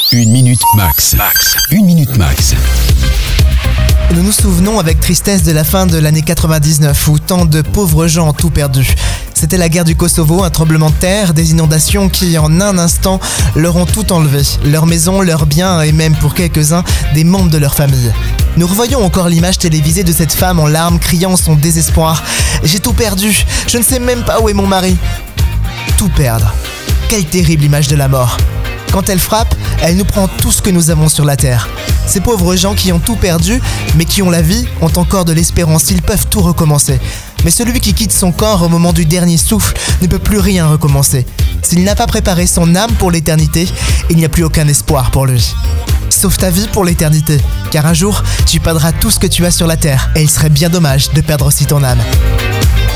Une minute max. Une minute max. Nous nous souvenons avec tristesse de la fin de l'année 99 où tant de pauvres gens ont tout perdu. C'était la guerre du Kosovo, un tremblement de terre, des inondations qui en un instant leur ont tout enlevé. Leurs maisons, leurs biens et même pour quelques-uns des membres de leur famille. Nous revoyons encore l'image télévisée de cette femme en larmes criant son désespoir. « J'ai tout perdu, je ne sais même pas où est mon mari !» Tout perdre. Quelle terrible image de la mort. Quand elle frappe, elle nous prend tout ce que nous avons sur la terre. Ces pauvres gens qui ont tout perdu, mais qui ont la vie, ont encore de l'espérance, ils peuvent tout recommencer. Mais celui qui quitte son corps au moment du dernier souffle ne peut plus rien recommencer. S'il n'a pas préparé son âme pour l'éternité, il n'y a plus aucun espoir pour lui. Sauve ta vie pour l'éternité, car un jour, tu perdras tout ce que tu as sur la terre, et il serait bien dommage de perdre aussi ton âme.